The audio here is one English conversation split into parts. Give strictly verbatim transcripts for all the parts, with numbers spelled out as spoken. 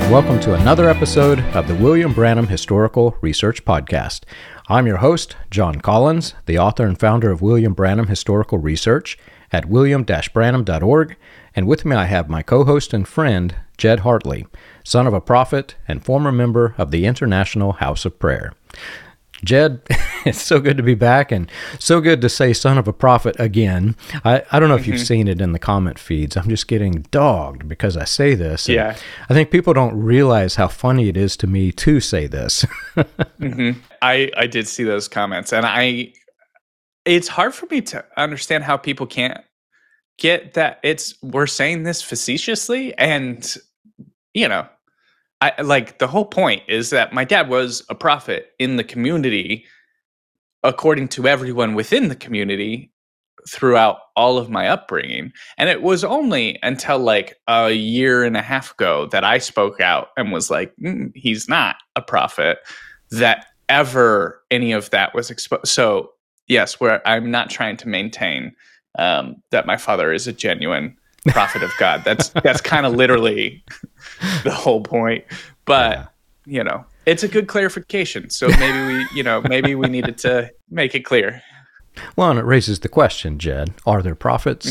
and welcome to another episode of the William Branham Historical Research Podcast. I'm your host, John Collins, the author and founder of William Branham Historical Research at william dash branham dot org, and with me I have my co-host and friend, Jed Hartley, son of a prophet and former member of the International House of Prayer. Jed, it's so good to be back and so good to say son of a prophet again. I, I don't know if mm-hmm. you've seen it in the comment feeds. I'm just getting dogged because I say this. Yeah. I think people don't realize how funny it is to me to say this. mm-hmm. I, I did see those comments, and I it's hard for me to understand how people can't get that it's we're saying this facetiously, and you know, I like the whole point is that my dad was a prophet in the community, according to everyone within the community throughout all of my upbringing. And it was only until like a year and a half ago that I spoke out and was like, mm, he's not a prophet, that ever any of that was exposed. So yes, where I'm not trying to maintain um, that my father is a genuine prophet of God. That's that's kind of literally the whole point. But yeah. you know, it's a good clarification. So maybe we, you know, maybe we needed to make it clear. Well, and it raises the question, Jed: are there prophets?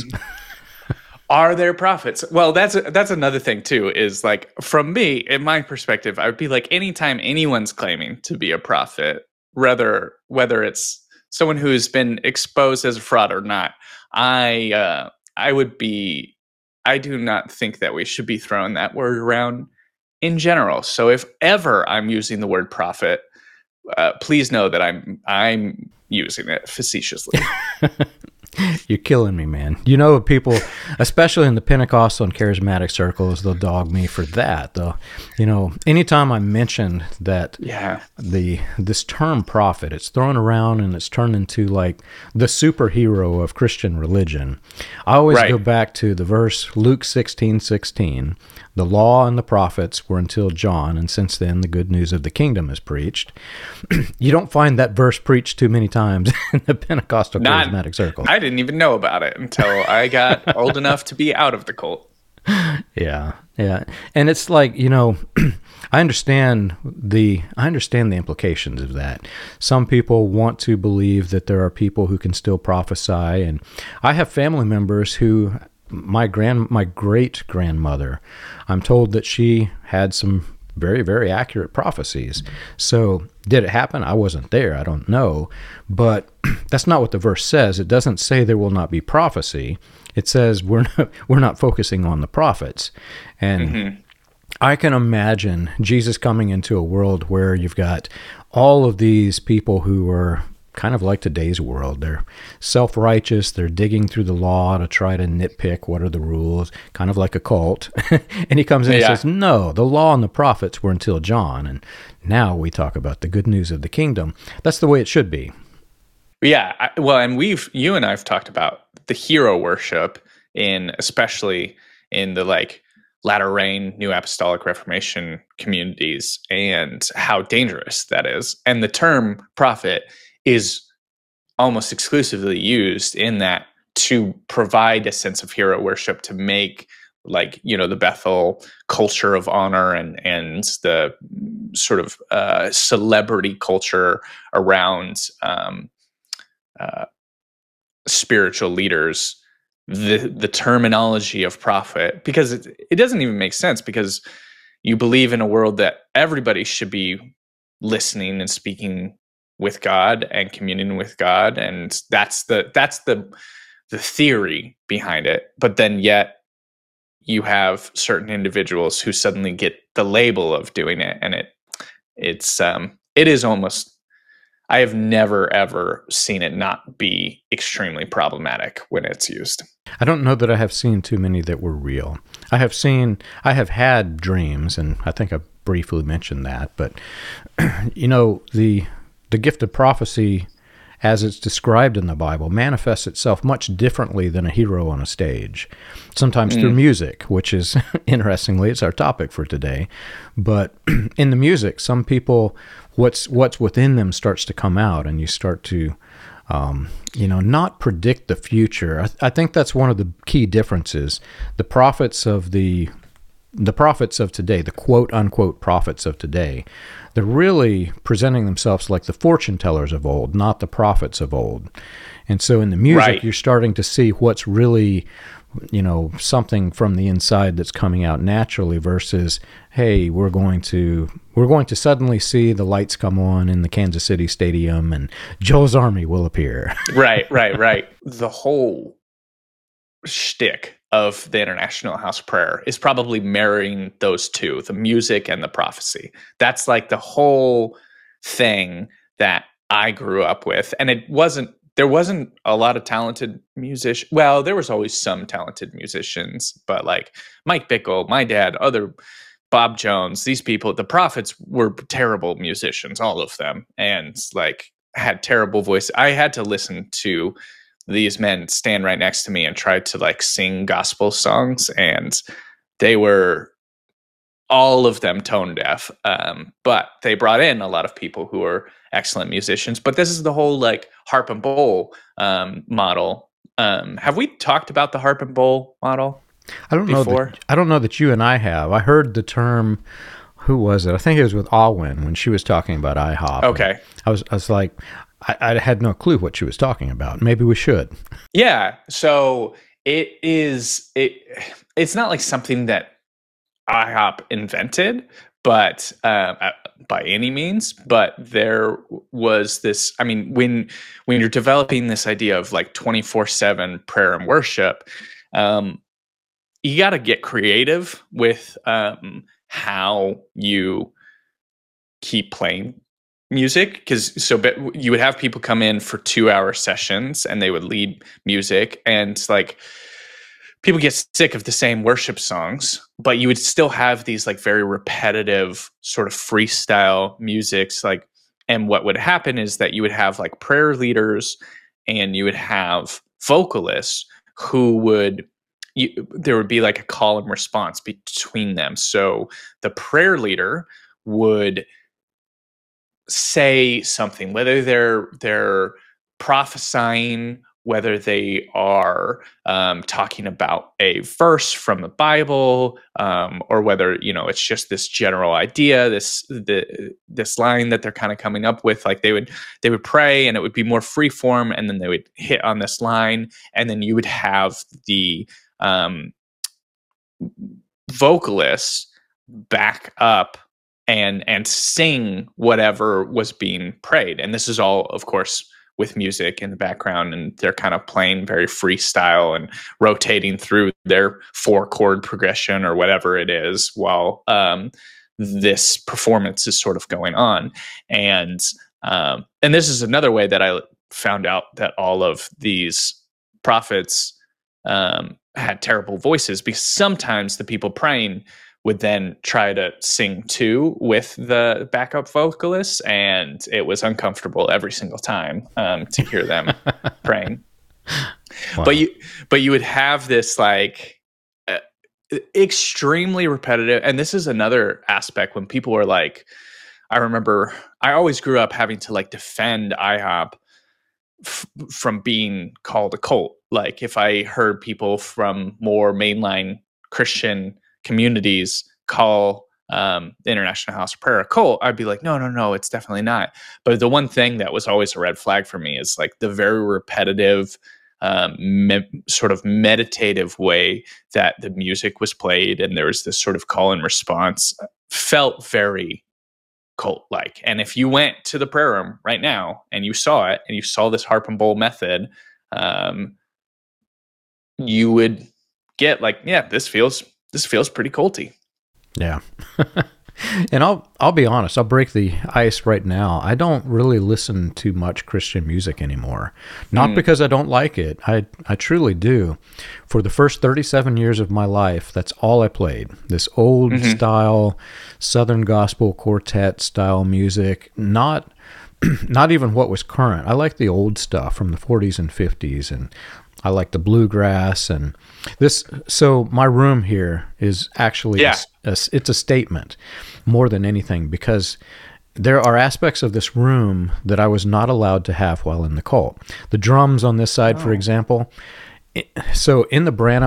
Are there prophets? Well, that's that's another thing too. Is like from me, in my perspective, I would be like, anytime anyone's claiming to be a prophet, whether whether it's someone who's been exposed as a fraud or not, I uh, I would be. I do not think that we should be throwing that word around in general. So if ever I'm using the word prophet, uh, please know that I'm I'm using it facetiously. You're killing me, man. You know, people, especially in the Pentecostal and charismatic circles, they'll dog me for that. They'll, you know, anytime I mention that yeah. the this term prophet, it's thrown around and it's turned into like the superhero of Christian religion. I always right. go back to the verse Luke sixteen sixteen. The law and the prophets were until John, and since then the good news of the kingdom is preached. You don't find that verse preached too many times in the Pentecostal Not, charismatic circle. I didn't even know about it until I got old enough to be out of the cult. Yeah, yeah. And it's like, you know, I understand the I understand the implications of that. Some people want to believe that there are people who can still prophesy, and I have family members who My grand, my great grandmother, I'm told that she had some very, very accurate prophecies. So did it happen? I wasn't there. I don't know. But that's not what the verse says. It doesn't say there will not be prophecy. It says we're not, we're not focusing on the prophets. And mm-hmm. I can imagine Jesus coming into a world where you've got all of these people who are kind of like today's world. They're self-righteous. They're digging through the law to try to nitpick what are the rules, kind of like a cult. And he comes in yeah. and says, no, the law and the prophets were until John. And now we talk about the good news of the kingdom. That's the way it should be. Yeah. I, well, and we've, you and I have talked about the hero worship in, especially in the like latter rain, New Apostolic Reformation communities, and how dangerous that is. And the term prophet is almost exclusively used in that to provide a sense of hero worship, to make like, you know, the Bethel culture of honor and, and the sort of uh, celebrity culture around um, uh, spiritual leaders, the the terminology of prophet, because it, it doesn't even make sense, because you believe in a world that everybody should be listening and speaking with God and communing with God, and that's the that's the the theory behind it. But then yet you have certain individuals who suddenly get the label of doing it, and it it's um it is almost, I have never ever seen it not be extremely problematic when it's used. I don't know that I have seen too many that were real. I have seen I have had dreams, and I think I briefly mentioned that, but you know, the The gift of prophecy, as it's described in the Bible, manifests itself much differently than a hero on a stage. Sometimes mm. through music, which is, interestingly, it's our topic for today. But in the music, some people, what's what's within them starts to come out, and you start to, um, you know, not predict the future. I, th- I think that's one of the key differences. The prophets of the the prophets of today, the quote unquote prophets of today, they're really presenting themselves like the fortune tellers of old, not the prophets of old. And so in the music, Right. you're starting to see what's really, you know, something from the inside that's coming out naturally versus, hey, we're going to we're going to suddenly see the lights come on in the Kansas City Stadium and Joe's Army will appear. Right, right, right. The whole shtick of the International House Prayer is probably marrying those two, the music and the prophecy. That's like the whole thing that I grew up with. And it wasn't, there wasn't a lot of talented musicians. Well, there was always some talented musicians, but like Mike Bickle, my dad, other Bob Jones, these people, the prophets were terrible musicians, all of them, and like had terrible voice. I had to listen to these men stand right next to me and try to like sing gospel songs, and they were all of them tone deaf. Um, but they brought in a lot of people who are excellent musicians. But this is the whole like harp and bowl um, model. Um, have we talked about the harp and bowl model? I don't know. Before? That, I don't know that you and I have. I heard the term. Who was it? I think it was with Alwyn when she was talking about IHOP. Okay. I was. I was like, I, I had no clue what she was talking about. Maybe we should. Yeah. So it is. It. It's not like something that IHOP invented, but um, by any means. But there was this. I mean, when when you're developing this idea of like twenty-four seven prayer and worship. Um, You got to get creative with um, how you keep playing music, because so but you would have people come in for two-hour sessions and they would lead music, and like people get sick of the same worship songs, but you would still have these like very repetitive sort of freestyle musics. Like, and what would happen is that you would have like prayer leaders and you would have vocalists who would. You, there would be like a call and response between them. So the prayer leader would say something, whether they're they're prophesying, whether they are um, talking about a verse from the Bible, um, or whether you know it's just this general idea, this the this line that they're kind of coming up with. Like they would they would pray, and it would be more free form, and then they would hit on this line, and then you would have the um, vocalists back up and and sing whatever was being prayed. And this is all, of course, with music in the background, and they're kind of playing very freestyle and rotating through their four chord progression or whatever it is while um, this performance is sort of going on. And um, and this is another way that I found out that all of these prophets um, had terrible voices, because sometimes the people praying would then try to sing too with the backup vocalists, and it was uncomfortable every single time um, to hear them praying. Wow. But you, but you would have this like uh, extremely repetitive, and this is another aspect when people were like, I remember I always grew up having to like defend IHOP f- from being called a cult. Like if I heard people from more mainline Christian communities call um, the International House of Prayer a cult, I'd be like, no, no, no, it's definitely not. But the one thing that was always a red flag for me is like the very repetitive, um, me- sort of meditative way that the music was played, and there was this sort of call and response, felt very cult-like. And if you went to the prayer room right now and you saw it, and you saw this harp and bowl method, um, you would get like, yeah, this feels this feels pretty culty. Yeah. And I'll I'll be honest, I'll break the ice right now. I don't really listen to much Christian music anymore. Not mm. because I don't like it. I I truly do. For the first thirty-seven years of my life, that's all I played. This old mm-hmm. style Southern gospel quartet style music, not not even what was current. I like the old stuff from the forties and fifties, and I like the bluegrass and this. So my room here is actually, yeah. a, a, it's a statement more than anything, because there are aspects of this room that I was not allowed to have while in the cult. The drums on this side, oh. for example. So in the Branham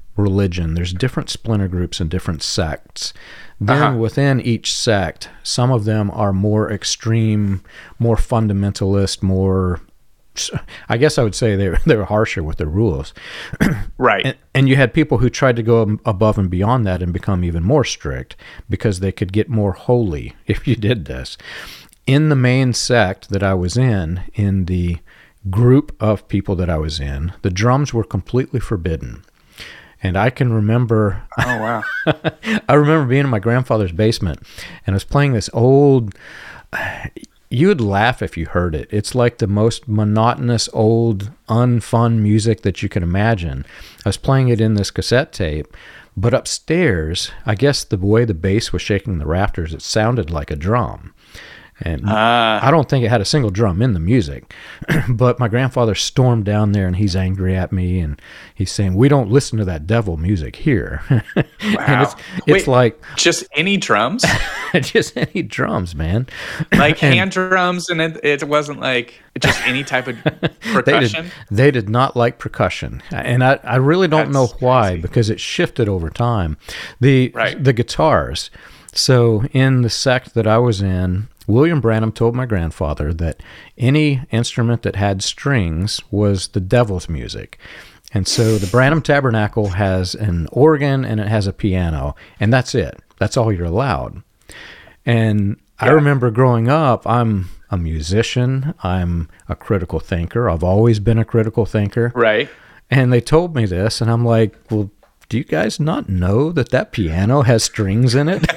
religion, there's different splinter groups and different sects. Then Uh-huh. within each sect, some of them are more extreme, more fundamentalist, more, I guess I would say they were, they were harsher with their rules. Right. And, and you had people who tried to go above and beyond that and become even more strict because they could get more holy if you did this. In the main sect that I was in, in the group of people that I was in, the drums were completely forbidden. And I can remember, Oh, wow. I remember being in my grandfather's basement, and I was playing this old, you would laugh if you heard it. It's like the most monotonous, old, unfun music that you can imagine. I was playing it in this cassette tape, but upstairs, I guess the way the bass was shaking the rafters, it sounded like a drum. And Ah. I don't think it had a single drum in the music, but my grandfather stormed down there and he's angry at me and he's saying, "We don't listen to that devil music here." Wow. And it's, it's Wait, like just any drums? just any drums, man. Like And hand drums, and it, it wasn't like just any type of they percussion? did, they did not like percussion. And I, I really don't know That's why, crazy. because it shifted over time. The, Right. the guitars. So in the sect that I was in, William Branham told my grandfather that any instrument that had strings was the devil's music. And so the Branham Tabernacle has an organ and it has a piano, and that's it. That's all you're allowed. And I Yeah. remember growing up, I'm a musician, I'm a critical thinker. I've always been a critical thinker. Right. And they told me this, and I'm like, well, do you guys not know that that piano has strings in it?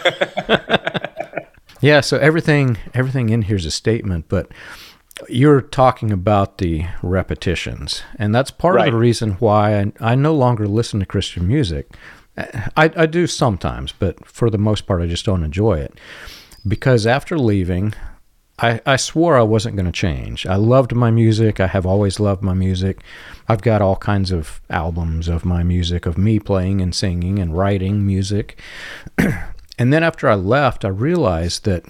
Yeah, so everything everything in here is a statement, but you're talking about the repetitions, and that's part Right. of the reason why I, I no longer listen to Christian music. I, I do sometimes, but for the most part, I just don't enjoy it. Because after leaving, I, I swore I wasn't going to change. I loved my music. I have always loved my music. I've got all kinds of albums of my music, of me playing and singing and writing music. And then after I left, I realized that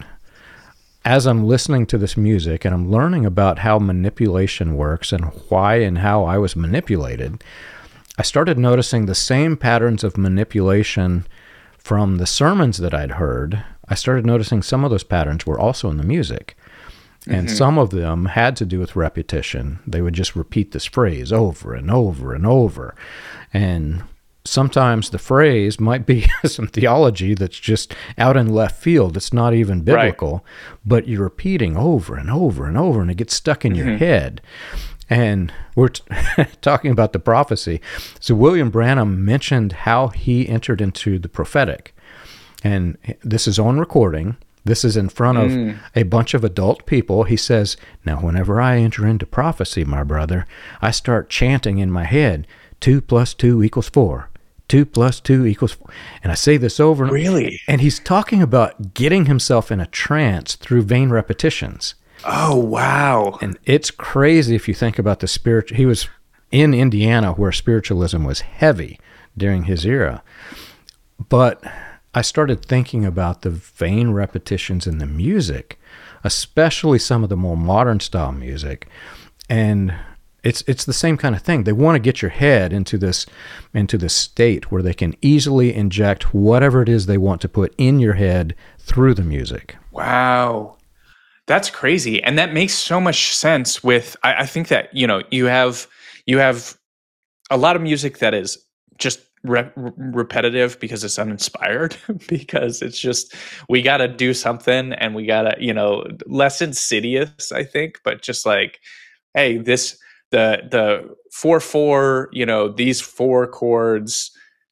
as I'm listening to this music and I'm learning about how manipulation works and why and how I was manipulated, I started noticing the same patterns of manipulation from the sermons that I'd heard. I started noticing some of those patterns were also in the music. And Mm-hmm. some of them had to do with repetition. They would just repeat this phrase over and over and over. And sometimes the phrase might be some theology that's just out in left field. It's not even biblical, but you're repeating over and over and over, and it gets stuck in your Mhm. head. And we're t- talking about the prophecy. So William Branham mentioned how he entered into the prophetic. And this is on recording. This is in front of Mm. a bunch of adult people. He says, "Now, whenever I enter into prophecy, my brother, I start chanting in my head, two plus two equals four. Two plus two equals four." And I say this over and over. Really? And he's talking about getting himself in a trance through vain repetitions. Oh, wow. And it's crazy if you think about the spirit. He was in Indiana where spiritualism was heavy during his era. But I started thinking about the vain repetitions in the music, especially some of the more modern style music. And it's it's the same kind of thing. They want to get your head into this into this state where they can easily inject whatever it is they want to put in your head through the music. Wow. That's crazy. And that makes so much sense with I, I think that, you know, you have you have a lot of music that is just re- repetitive because it's uninspired, because it's just we got to do something and we got to, you know, less insidious, I think, but just like, hey, this the the four four, you know, these four chords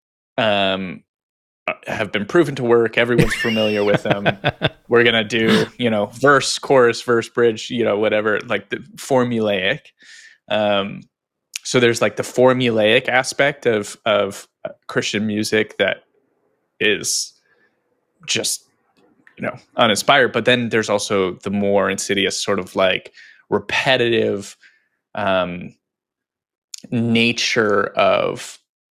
um have been proven to work. Everyone's familiar with them. We're going to do, you know, verse, chorus, verse, bridge, you know, whatever, like the formulaic. Um, so there's like the formulaic aspect of, of Christian music that is just, you know, uninspired. But then there's also the more insidious sort of like repetitive um, nature of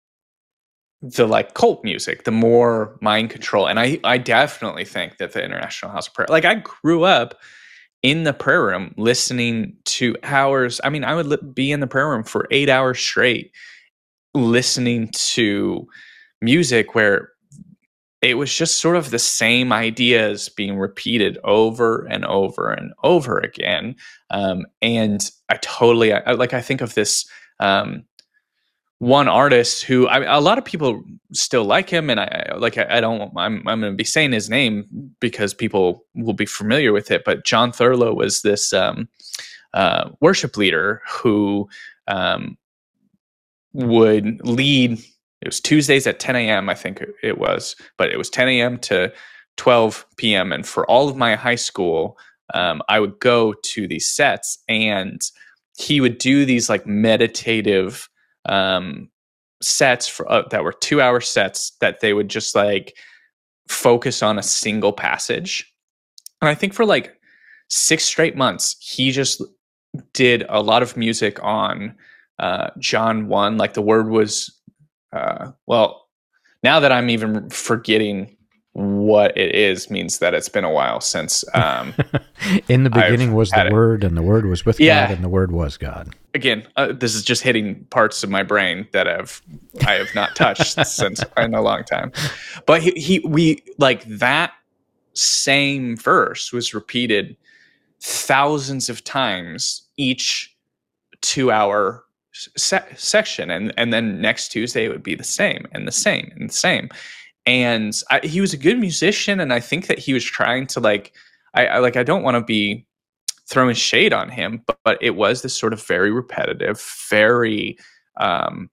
the like cult music, the more mind control. And I, I definitely think that the International House of Prayer, like I grew up in the prayer room listening to hours. I mean, I would li- be in the prayer room for eight hours straight, listening to music where it was just sort of the same ideas being repeated over and over and over again. Um, and I totally I, like I think of this um, one artist who I, a lot of people still like him, and I like I, I don't I'm I'm going to be saying his name because people will be familiar with it. But John Thurlow was this um, uh, worship leader who um, would lead. It was Tuesdays at ten a.m. I think it was, but it was ten a.m. to twelve p.m. And for all of my high school, um, I would go to these sets, and he would do these like meditative um, sets for, uh, that were two hour sets that they would just like focus on a single passage. And I think for like six straight months, he just did a lot of music on uh, John one. Like the word was, uh, well, now that I'm even forgetting what it is means that it's been a while since. Um, In the beginning I've was the had it. Word, and the Word was with Yeah. God, and the Word was God. Again, uh, this is just hitting parts of my brain that I've I have not touched since in a long time. But he, he we like that same verse was repeated thousands of times each two hour se- section, and and then next Tuesday it would be the same and the same and the same. And I, he was a good musician, and I think that he was trying to like I, I like I don't want to be throwing shade on him, but, but it was this sort of very repetitive, very um,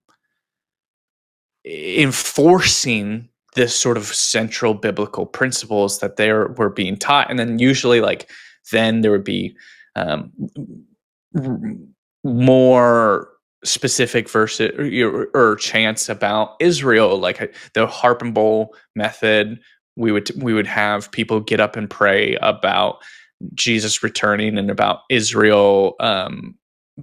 enforcing this sort of central biblical principles that they were being taught. And then usually like then there would be um, more specific verses or, or chants about Israel, like the harp and bowl method. We would we would have people get up and pray about Jesus returning and about Israel, um,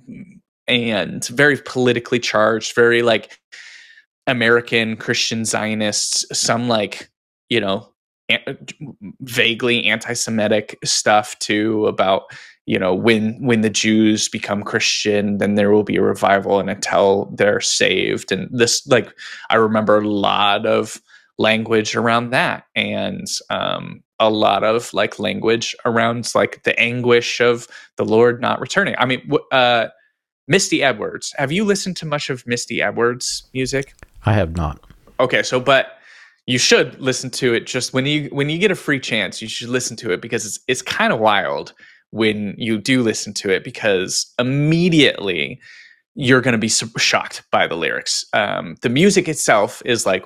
and very politically charged, very like American Christian Zionists, some like, you know, an- vaguely anti-Semitic stuff too about, you know, when when the Jews become Christian, then there will be a revival and until they're saved. And this, like, I remember a lot of language around that, and um, a lot of like language around like the anguish of the Lord not returning. I mean, uh, Misty Edwards. Have you listened to much of Misty Edwards' music? I have not. Okay, so but you should listen to it just when you when you get a free chance. You should listen to it because it's it's kind of wild when you do listen to it, because immediately you're going to be shocked by the lyrics. Um, the music itself is like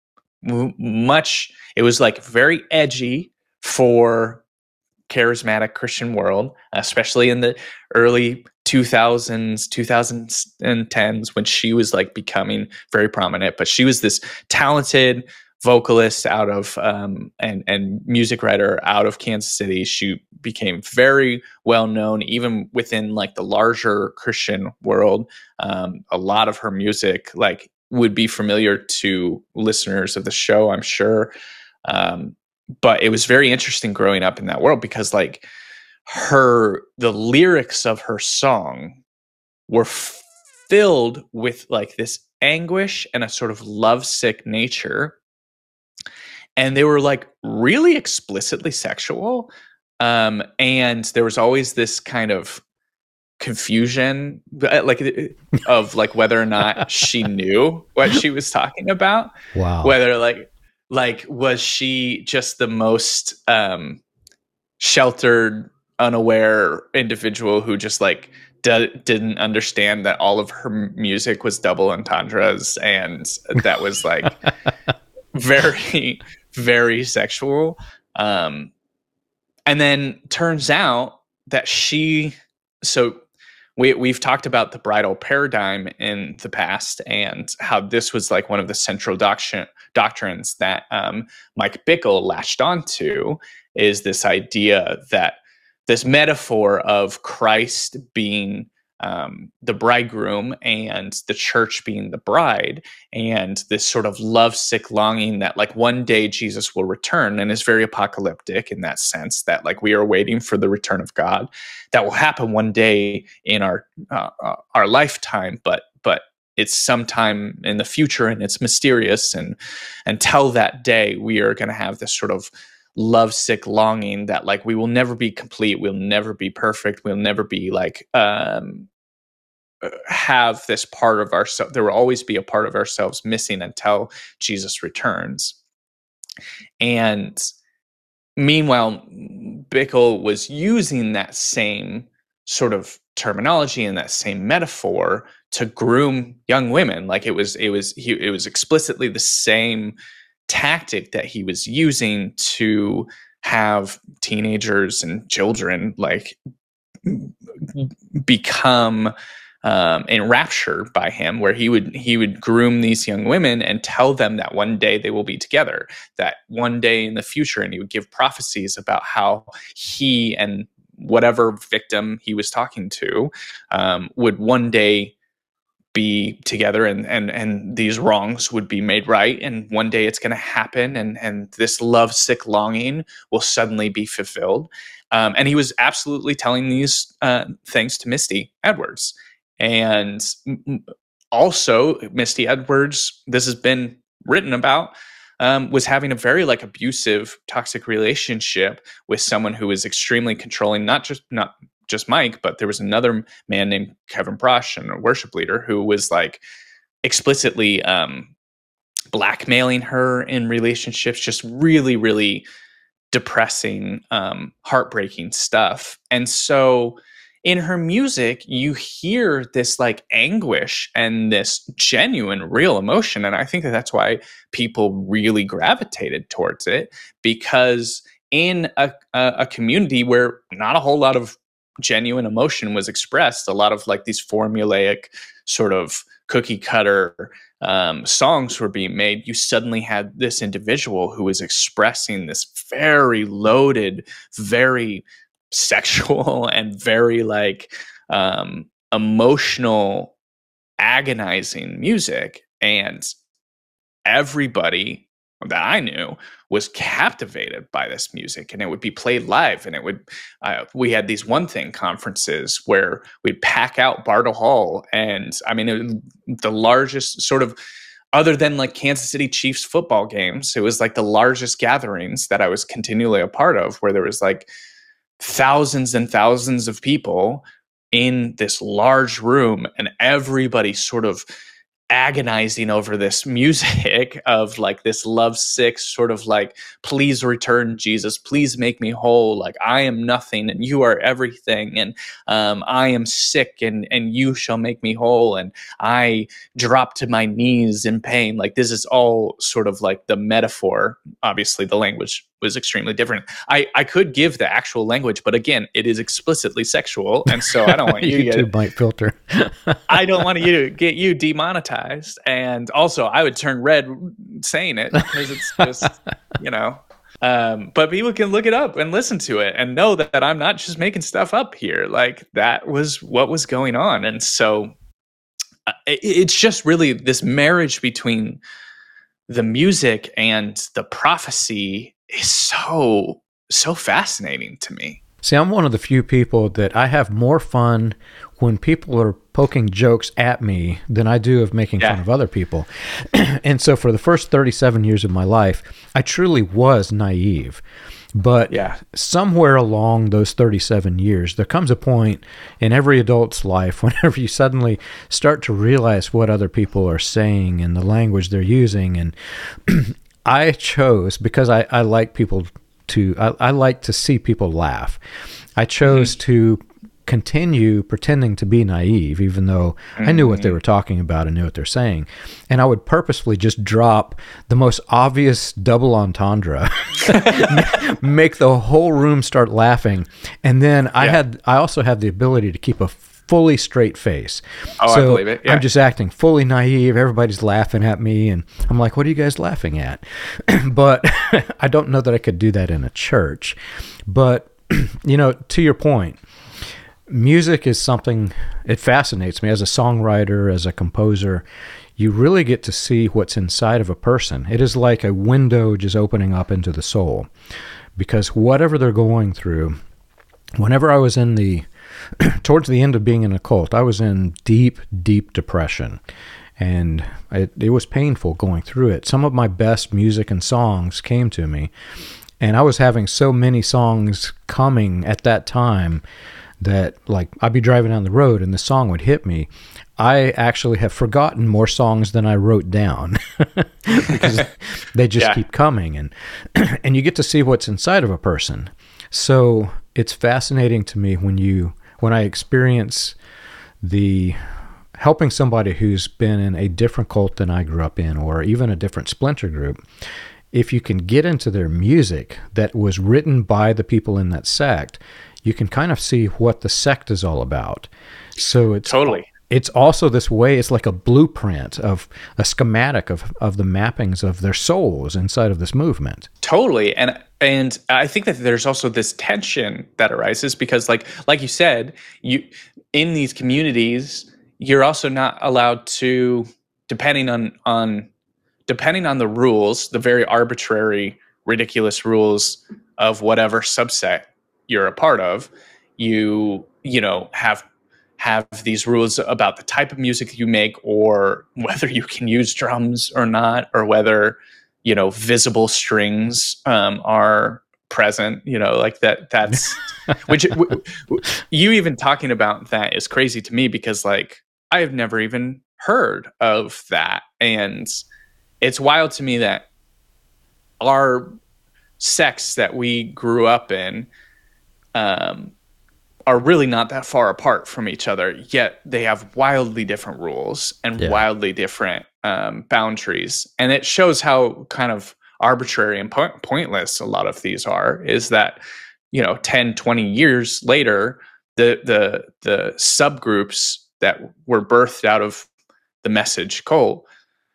much, it was like very edgy for charismatic Christian world, especially in the early two thousands, twenty tens, when she was like becoming very prominent. But she was this talented vocalist out of um, and and music writer out of Kansas City. She became very well known even within like the larger Christian world. Um, a lot of her music like would be familiar to listeners of the show, I'm sure. Um, but it was very interesting growing up in that world because like her, the lyrics of her song were f- filled with like this anguish and a sort of lovesick nature. And they were like really explicitly sexual. Um, and there was always this kind of confusion like of like whether or not she knew what she was talking about. Wow. Whether like like was she just the most um sheltered, unaware individual who just like d- didn't understand that all of her music was double entendres, and that was like very very sexual. Um and then turns out that she so We, we've talked about the bridal paradigm in the past and how this was like one of the central doctrine, doctrines that um, Mike Bickle latched onto, is this idea that this metaphor of Christ being um, the bridegroom and the church being the bride, and this sort of lovesick longing that like one day Jesus will return, and is very apocalyptic in that sense that like we are waiting for the return of God that will happen one day in our uh, uh, our lifetime, but but it's sometime in the future and it's mysterious, and until that day we are going to have this sort of lovesick longing that like we will never be complete, we'll never be perfect, we'll never be like um have this part of ourselves, there will always be a part of ourselves missing until Jesus returns. And meanwhile, Bickle was using that same sort of terminology and that same metaphor to groom young women. Like it was, it was, he, it was explicitly the same tactic that he was using to have teenagers and children like become um, enraptured by him, where he would he would groom these young women and tell them that one day they will be together, that one day in the future, and he would give prophecies about how he and whatever victim he was talking to um, would one day be together, and and and these wrongs would be made right, and one day it's going to happen, and and this lovesick longing will suddenly be fulfilled. Um, and he was absolutely telling these uh, things to Misty Edwards. And also Misty Edwards, this has been written about, um, was having a very like abusive, toxic relationship with someone who was extremely controlling, not just not just Mike, but there was another man named Kevin Brush, and a worship leader, who was like explicitly um, blackmailing her in relationships, just really, really depressing, um, heartbreaking stuff. And so in her music, you hear this like anguish and this genuine, real emotion. And I think that that's why people really gravitated towards it, because in a, a, a community where not a whole lot of genuine emotion was expressed, a lot of like these formulaic sort of cookie cutter um, songs were being made, you suddenly had this individual who was expressing this very loaded, very sexual and very like um, emotional, agonizing music. And everybody that I knew was captivated by this music, and it would be played live. And it would, uh, we had these One Thing conferences where we'd pack out Bartle Hall. And I mean, it was the largest sort of, other than like Kansas City Chiefs football games, it was like the largest gatherings that I was continually a part of, where there was like thousands and thousands of people in this large room, and everybody sort of agonizing over this music of like this lovesick sort of like, please return, Jesus, please make me whole. Like I am nothing and you are everything. And um, I am sick and, and you shall make me whole. And I drop to my knees in pain. Like this is all sort of like the metaphor. Obviously the language was extremely different. I, I could give the actual language, but again, it is explicitly sexual. And so I don't want you to get might filter. I don't want you to get you demonetized. And also I would turn red saying it, because it's just, you know, um, but people can look it up and listen to it and know that, that I'm not just making stuff up here. Like that was what was going on. And so uh, it, it's just really this marriage between the music and the prophecy is so, so fascinating to me. See, I'm one of the few people that I have more fun when people are poking jokes at me than I do of making yeah. fun of other people. And so for the first thirty-seven years of my life, I truly was naive. But yeah. somewhere along those thirty-seven years, there comes a point in every adult's life whenever you suddenly start to realize what other people are saying and the language they're using. And I chose, because I, I like people to, I, I like to see people laugh. I chose mm-hmm. to continue pretending to be naive, even though mm-hmm. I knew what they were talking about and knew what they're saying. And I would purposefully just drop the most obvious double entendre, make the whole room start laughing. And then I yeah. had, I also had the ability to keep a fully straight face. Oh, so I believe it. Yeah. I'm just acting fully naive. Everybody's laughing at me. And I'm like, what are you guys laughing at? But I don't know that I could do that in a church. But, you know, to your point, music is something, it fascinates me as a songwriter, as a composer. You really get to see what's inside of a person. It is like a window just opening up into the soul, because whatever they're going through, whenever I was in the, towards the end of being in a cult, I was in deep, deep depression. and it, it was painful going through it. Some of my best music and songs came to me, and I was having so many songs coming at that time that, like, I'd be driving down the road and the song would hit me. I actually have forgotten more songs than I wrote down because they just yeah. keep coming, and and you get to see what's inside of a person. So it's fascinating to me when you when I experience the helping somebody who's been in a different cult than I grew up in, or even a different splinter group. If you can get into their music that was written by the people in that sect, you can kind of see what the sect is all about. So it's totally. It's also this way, it's like a blueprint of a schematic of, of the mappings of their souls inside of this movement. Totally. And and I think that there's also this tension that arises because like like you said, you in these communities, you're also not allowed to, depending on on depending on the rules, the very arbitrary, ridiculous rules of whatever subset you're a part of, you you know have have these rules about the type of music you make, or whether you can use drums or not, or whether, you know, visible strings um, are present, you know, like that, that's, which w- w- you even talking about that is crazy to me because like, I have never even heard of that. And it's wild to me that our sects that we grew up in, um, are really not that far apart from each other, yet they have wildly different rules and yeah. wildly different um, boundaries. And it shows how kind of arbitrary and po- pointless a lot of these are, is that, you know, ten, twenty years later, the, the, the subgroups that were birthed out of the Message cult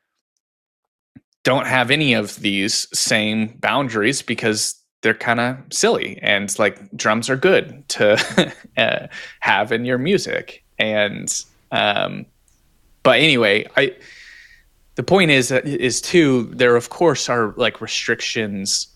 don't have any of these same boundaries because they're kind of silly, and like drums are good to uh, have in your music. And, um, but anyway, I, the point is, is too, there of course are like restrictions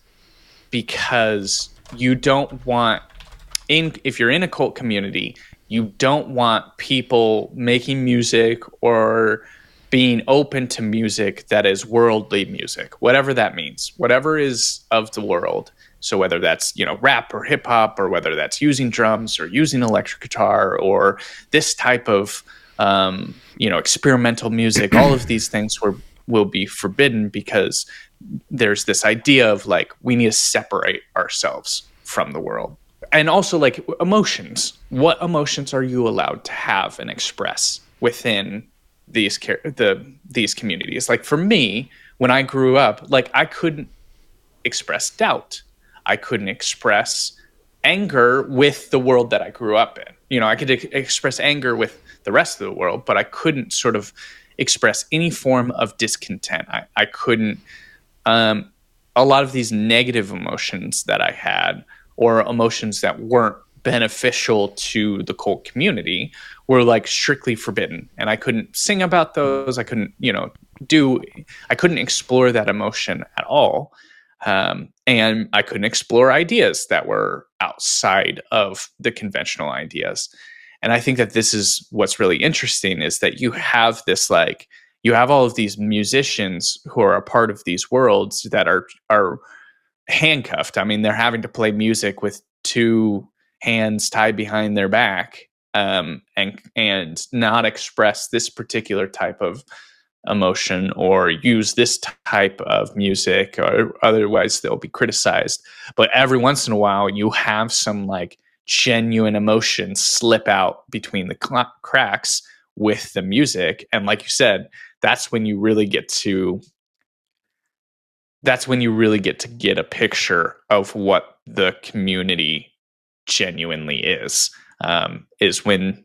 because you don't want in, if you're in a cult community, you don't want people making music or being open to music that is worldly music, whatever that means, whatever is of the world. So whether that's, you know, rap or hip hop, or whether that's using drums or using electric guitar or this type of, um, you know, experimental music, all of these things were, will be forbidden because there's this idea of like, we need to separate ourselves from the world. And also like emotions. What emotions are you allowed to have and express within these the these communities? Like for me, when I grew up, like I couldn't express doubt. I couldn't express anger with the world that I grew up in. You know, I could ex- express anger with the rest of the world, but I couldn't sort of express any form of discontent. I, I couldn't, um, a lot of these negative emotions that I had, or emotions that weren't beneficial to the cult community, were like strictly forbidden. And I couldn't sing about those. I couldn't, you know, do, I couldn't explore that emotion at all. Um, and I couldn't explore ideas that were outside of the conventional ideas. And I think that this is what's really interesting, is that you have this, like, you have all of these musicians who are a part of these worlds that are, are handcuffed. I mean, they're having to play music with two hands tied behind their back, um, and, and not express this particular type of emotion or use this type of music, or otherwise they'll be criticized. But every once in a while you have some like genuine emotion slip out between the cl- cracks with the music. And like you said, that's when you really get to that's when you really get to get a picture of what the community genuinely is, um, is when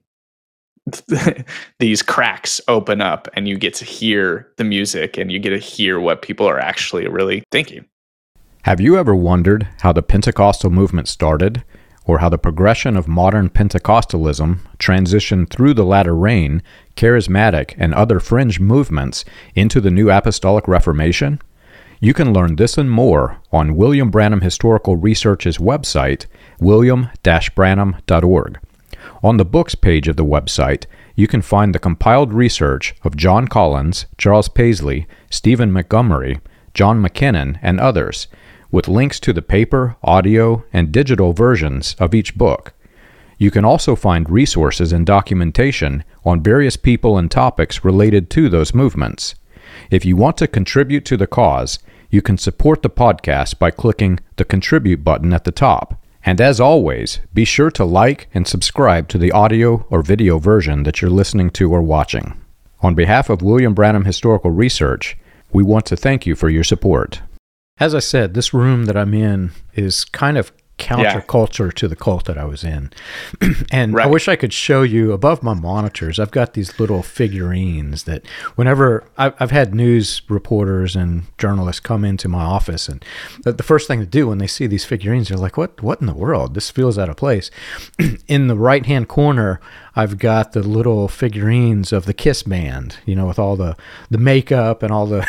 these cracks open up and you get to hear the music and you get to hear what people are actually really thinking. Have you ever wondered how the Pentecostal movement started, or how the progression of modern Pentecostalism transitioned through the latter rain, charismatic, and other fringe movements into the New Apostolic Reformation? You can learn this and more on William Branham Historical Research's website, william dash branham dot org. On the books page of the website, you can find the compiled research of John Collins, Charles Paisley, Stephen Montgomery, John McKinnon, and others, with links to the paper, audio, and digital versions of each book. You can also find resources and documentation on various people and topics related to those movements. If you want to contribute to the cause, you can support the podcast by clicking the Contribute button at the top. And as always, be sure to like and subscribe to the audio or video version that you're listening to or watching. On behalf of William Branham Historical Research, we want to thank you for your support. As I said, this room that I'm in is kind of counterculture yeah. to the cult that I was in. And right. I wish I could show you above my monitors. I've got these little figurines that whenever I've, I've had news reporters and journalists come into my office, and the, the first thing to do when they see these figurines, they're like, what, what in the world? This feels out of place. In the right-hand corner, I've got the little figurines of the Kiss band, you know, with all the, the makeup and all the,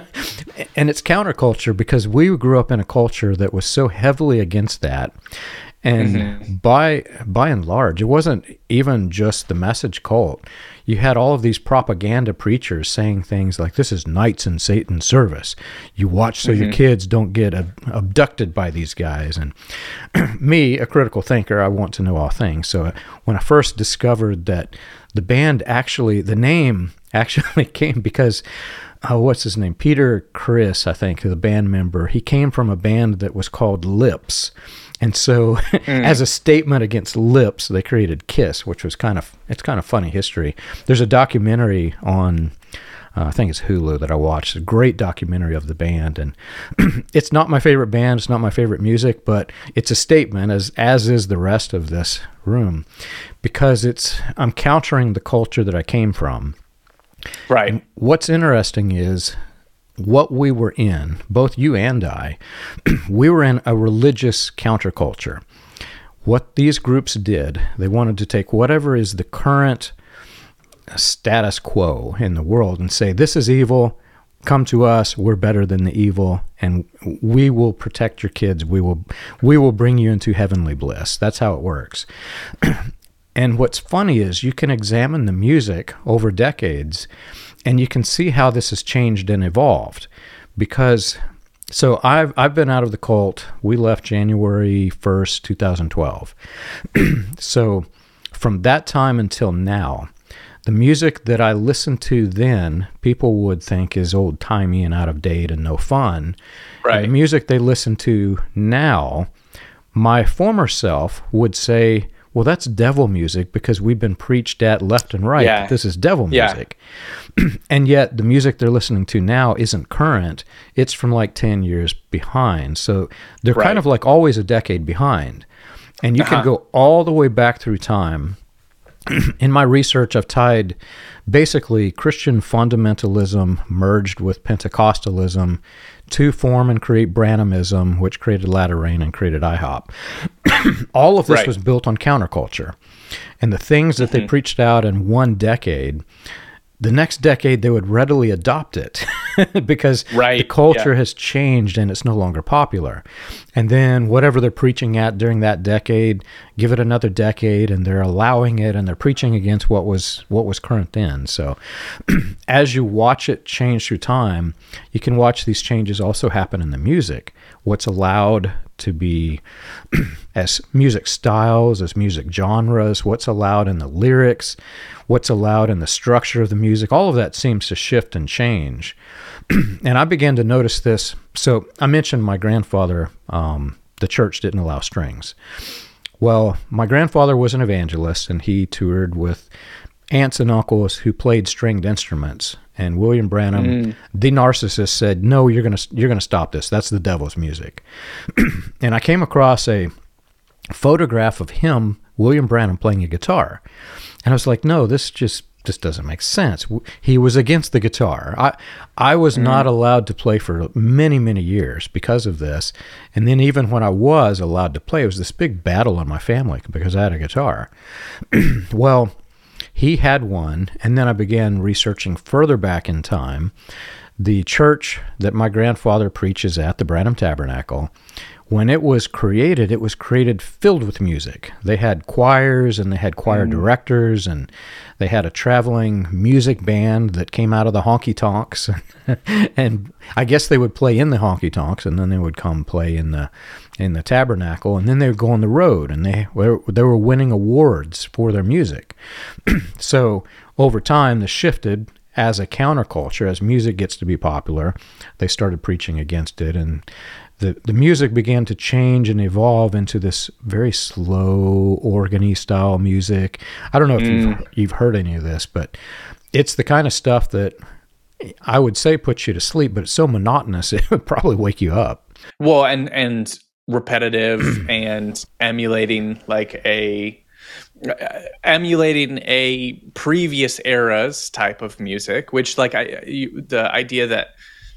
and it's counterculture because we grew up in a culture that was so heavily against that. And mm-hmm. by by and large, it wasn't even just the message cult. You had all of these propaganda preachers saying things like, this is Knights in Satan's service. You watch so mm-hmm. your kids don't get ab- abducted by these guys. And me, a critical thinker, I want to know all things. So when I first discovered that the band actually, the name actually came because, uh, what's his name? Peter Criss, I think, the band member, he came from a band that was called Lips. And so mm. as a statement against Lips, they created Kiss, which was kind of, it's kind of funny history. There's a documentary on, uh, I think it's Hulu that I watched, a great documentary of the band. And it's not my favorite band, it's not my favorite music, but it's a statement, as as is the rest of this room, because it's, I'm countering the culture that I came from. Right. And what's interesting is what we were in, both you and I, we were in a religious counterculture. What these groups did, they wanted to take whatever is the current status quo in the world and say, this is evil, come to us, we're better than the evil, and we will protect your kids, we will, we will bring you into heavenly bliss. That's how it works. And what's funny is you can examine the music over decades and you can see how this has changed and evolved. Because, so I've I've been out of the cult. We left January first, twenty twelve. So from that time until now, the music that I listened to then, people would think is old-timey and out of date and no fun. Right. And the music they listen to now, my former self would say, well, that's devil music because we've been preached at left and right yeah. that this is devil music. Yeah. And yet the music they're listening to now isn't current. It's from like ten years behind. So they're right. kind of like always a decade behind. And you uh-huh. can go all the way back through time. In my research, I've tied basically Christian fundamentalism merged with Pentecostalism to form and create Branhamism, which created Latter Rain and created IHOP. All of this right. was built on counterculture. And the things that mm-hmm. they preached out in one decade, the next decade they would readily adopt it because right. the culture yeah. has changed and it's no longer popular. And then whatever they're preaching at during that decade, give it another decade and they're allowing it and they're preaching against what was what was current then. So as you watch it change through time, you can watch these changes also happen in the music. What's allowed to be as music styles, as music genres, what's allowed in the lyrics, what's allowed in the structure of the music, all of that seems to shift and change. And I began to notice this. So I mentioned my grandfather, um, the church didn't allow strings. Well, my grandfather was an evangelist and he toured with aunts and uncles who played stringed instruments. And William Branham, mm. the narcissist, said, no, you're going to you're going to stop this. That's the devil's music. And I came across a photograph of him, William Branham, playing a guitar. And I was like, no, this just this doesn't make sense. He was against the guitar. I I was mm. not allowed to play for many, many years because of this. And then even when I was allowed to play, it was this big battle in my family because I had a guitar. Well, he had one, and then I began researching further back in time. The church that my grandfather preaches at, the Branham Tabernacle, when it was created, it was created filled with music. They had choirs and they had choir mm. directors, and they had a traveling music band that came out of the honky tonks. And I guess they would play in the honky tonks, and then they would come play in the in the tabernacle, and then they would go on the road, and they were they were winning awards for their music. So over time, this shifted as a counterculture. As music gets to be popular, they started preaching against it, and the the music began to change and evolve into this very slow organ-y style music. I don't know if mm. you've you've heard any of this, but it's the kind of stuff that I would say puts you to sleep, but it's so monotonous it would probably wake you up. Well, and and repetitive and emulating like a uh, emulating a previous era's type of music, which like I you, the idea that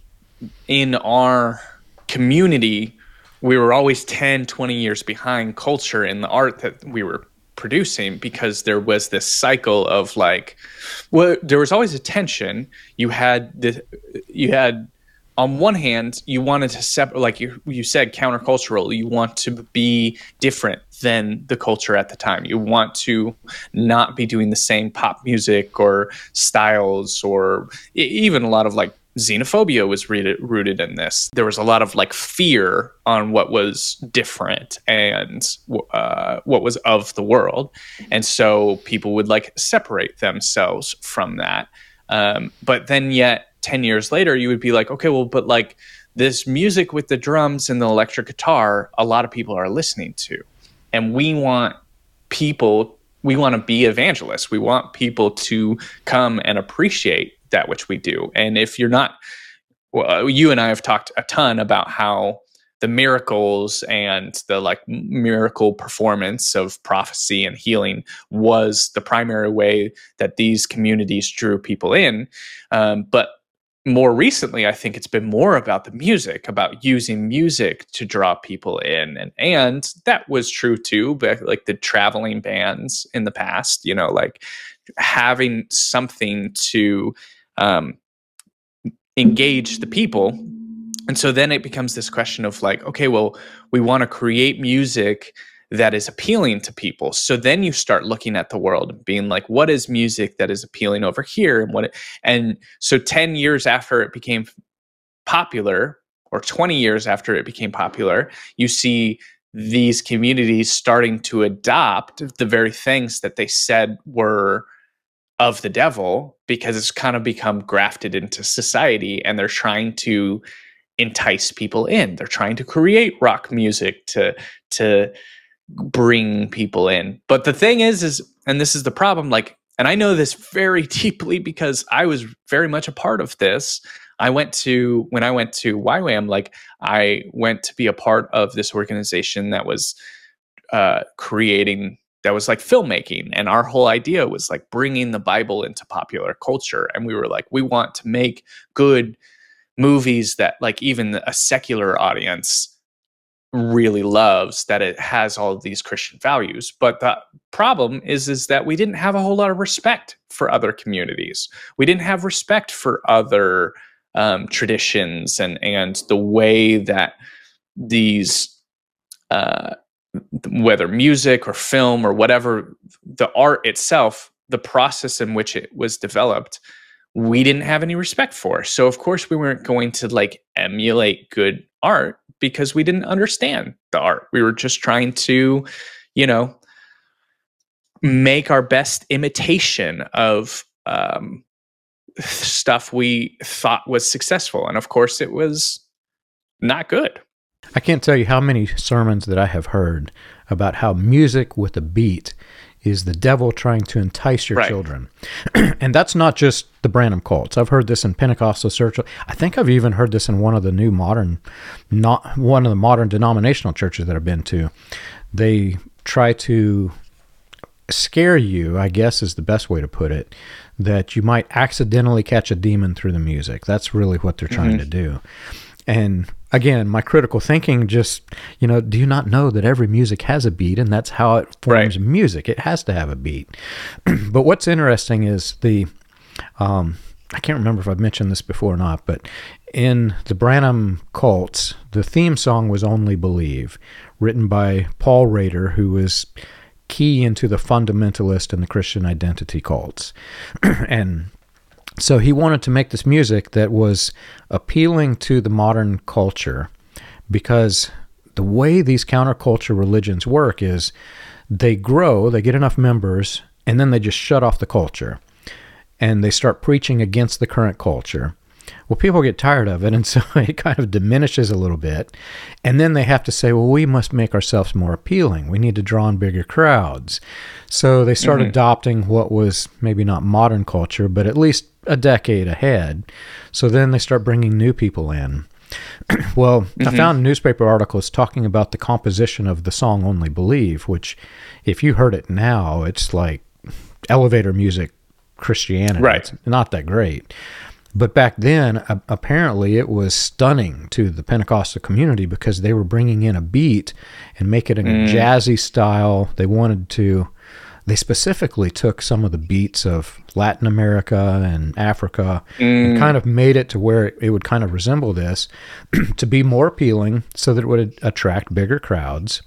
in our community we were always ten, twenty years behind culture in the art that we were producing, because there was this cycle of like, well, there was always a tension. You had the, you had, on one hand, you wanted to separate, like you you said, countercultural. You want to be different than the culture at the time. You want to not be doing the same pop music or styles, or even a lot of like xenophobia was rooted, rooted in this. There was a lot of like fear on what was different and uh, what was of the world. And so people would like separate themselves from that. Um, but then yet ten years later, you would be like, okay, well, but like this music with the drums and the electric guitar, a lot of people are listening to. And we want people, we want to be evangelists. We want people to come and appreciate that which we do. And if you're not, well, you and I have talked a ton about how the miracles and the like miracle performance of prophecy and healing was the primary way that these communities drew people in. Um, but more recently, I think it's been more about the music, about using music to draw people in. And, and that was true too, but like the traveling bands in the past, you know, like having something to um, engage the people. And so then it becomes this question of like, okay, well, we want to create music that is appealing to people. So then you start looking at the world and being like, what is music that is appealing over here? And what, it, and so ten years after it became popular, or twenty years after it became popular, you see these communities starting to adopt the very things that they said were of the devil, because it's kind of become grafted into society, and they're trying to entice people in. They're trying to create rock music to to bring people in. But the thing is, is, and this is the problem, like, and I know this very deeply because I was very much a part of this. I went to, when I went to Y WAM, like I went to be a part of this organization that was uh, creating, that was like filmmaking. And our whole idea was like bringing the Bible into popular culture. And we were like, we want to make good movies that like even a secular audience really loves, that it has all of these Christian values. But the problem is, is that we didn't have a whole lot of respect for other communities. We didn't have respect for other um, traditions and, and the way that these, uh, whether music or film or whatever, the art itself, the process in which it was developed, we didn't have any respect for. So of course we weren't going to like emulate good art, because we didn't understand the art. We were just trying to, you know, make our best imitation of um, stuff we thought was successful. And of course it was not good. I can't tell you how many sermons that I have heard about how music with a beat is the devil trying to entice your right. children. And that's not just the Branham cults. I've heard this in Pentecostal church. I think I've even heard this in one of the new modern, not one of the modern denominational churches that I've been to. They try to scare you, I guess is the best way to put it, that you might accidentally catch a demon through the music. That's really what they're trying mm-hmm. to do. And again, my critical thinking just, you know, do you not know that every music has a beat, and that's how it forms right. music? It has to have a beat. But what's interesting is the, um, I can't remember if I've mentioned this before or not, but in the Branham cults, the theme song was Only Believe, written by Paul Rader, who was key into the fundamentalist and the Christian identity cults. And so he wanted to make this music that was appealing to the modern culture, because the way these counterculture religions work is they grow, they get enough members, and then they just shut off the culture. And they start preaching against the current culture. Well, people get tired of it, and so it kind of diminishes a little bit. And then they have to say, well, we must make ourselves more appealing. We need to draw in bigger crowds. So they start mm-hmm. adopting what was maybe not modern culture, but at least a decade ahead. So then they start bringing new people in. Well, mm-hmm. I found newspaper articles talking about the composition of the song Only Believe, which if you heard it now, it's like elevator music Christianity. Right. It's not that great. But back then, uh, apparently, it was stunning to the Pentecostal community because they were bringing in a beat and make it in mm. a jazzy style. They wanted to, they specifically took some of the beats of Latin America and Africa mm. and kind of made it to where it, it would kind of resemble this to be more appealing so that it would attract bigger crowds.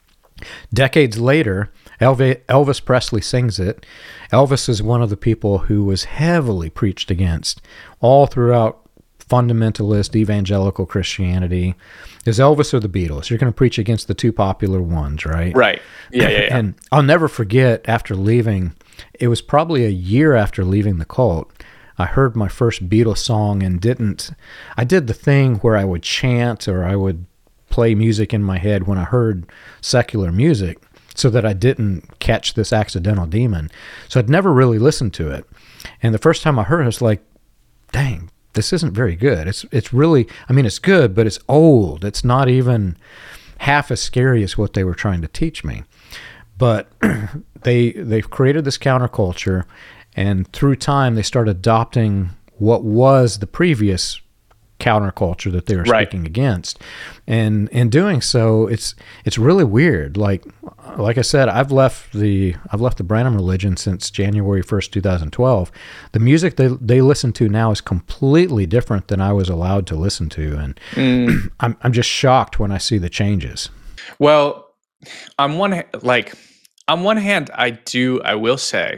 Decades later, Elvis Presley sings it. Elvis is one of the people who was heavily preached against all throughout fundamentalist evangelical Christianity. Is Elvis or the Beatles? You're going to preach against the two popular ones, right? Right. Yeah, yeah, yeah. And I'll never forget, after leaving, it was probably a year after leaving the cult, I heard my first Beatles song and didn't, I did the thing where I would chant or I would play music in my head when I heard secular music so that I didn't catch this accidental demon. So I'd never really listened to it. And the first time I heard it, I was like, dang, this isn't very good. It's it's really, I mean, it's good, but it's old. It's not even half as scary as what they were trying to teach me. But they, they've created this counterculture, and through time, they start adopting what was the previous counterculture that they were right. speaking against. And in doing so, it's it's really weird. Like like I said, I've left the I've left the Branham religion since January first, twenty twelve. The music they they listen to now is completely different than I was allowed to listen to, and mm. I'm I'm just shocked when I see the changes. Well, on one like on one hand, I do I will say,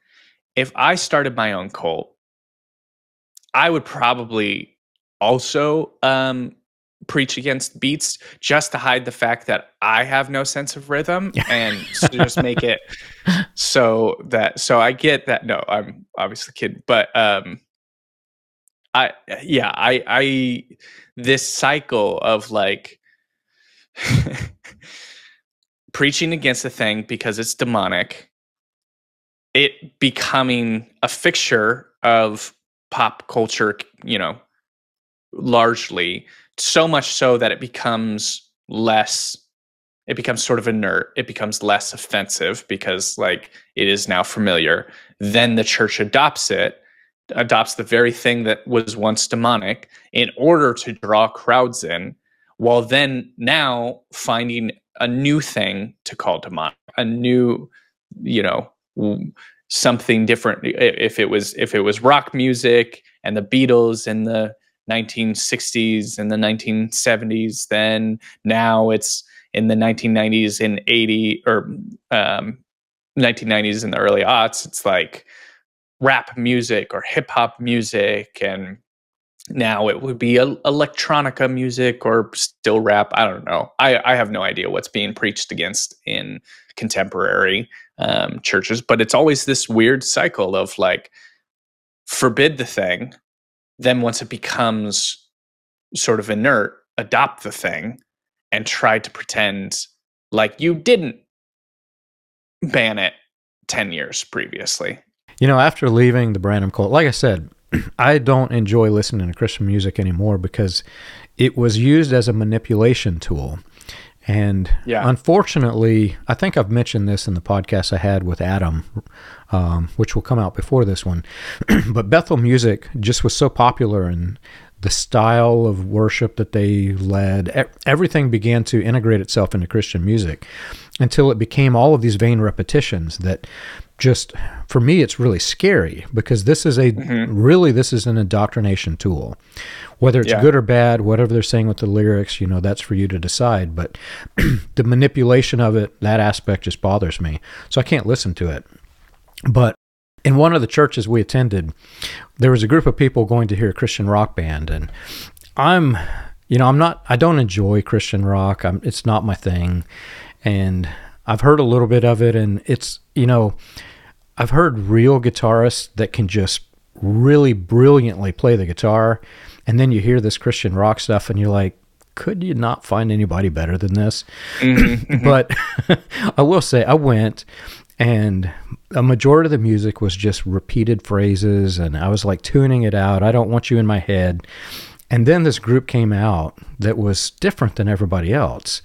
if I started my own cult, I would probably also um, preach against beats just to hide the fact that I have no sense of rhythm and so just make it so that, so I get that. No, I'm obviously kidding, but um, I, yeah, I, I, this cycle of like preaching against a thing because it's demonic, it becoming a fixture of pop culture, you know, largely, so much so that it becomes less, it becomes sort of inert, it becomes less offensive because like it is now familiar. Then the church adopts it, adopts the very thing that was once demonic in order to draw crowds in, while then now finding a new thing to call demonic, a new, you know, something different. If it was, if it was rock music and the Beatles and the nineteen sixties and the nineteen seventies, then now it's in the nineteen nineties and eighty or um, nineteen nineties and the early aughts, it's like rap music or hip hop music, and now it would be a, electronica music or still rap. I don't know. I, I have no idea what's being preached against in contemporary um, churches, but it's always this weird cycle of like forbid the thing. Then once it becomes sort of inert, adopt the thing and try to pretend like you didn't ban it ten years previously. You know, after leaving the Branham cult, like I said, I don't enjoy listening to Christian music anymore because it was used as a manipulation tool. And yeah. Unfortunately, I think I've mentioned this in the podcast I had with Adam, um, which will come out before this one. But Bethel music just was so popular, and the style of worship that they led, e- everything began to integrate itself into Christian music until it became all of these vain repetitions that just, for me, it's really scary because this is a, mm-hmm. really, this is an indoctrination tool. Whether it's yeah. good or bad, whatever they're saying with the lyrics, you know, that's for you to decide. But the manipulation of it, that aspect just bothers me. So I can't listen to it. But in one of the churches we attended, there was a group of people going to hear a Christian rock band. And I'm, you know, I'm not, I don't enjoy Christian rock. I'm, it's not my thing. And I've heard a little bit of it, and it's, you know, I've heard real guitarists that can just really brilliantly play the guitar. And then you hear this Christian rock stuff and you're like, could you not find anybody better than this? Mm-hmm. But I will say I went, and a majority of the music was just repeated phrases, and I was like tuning it out. I don't want you in my head. And then this group came out that was different than everybody else.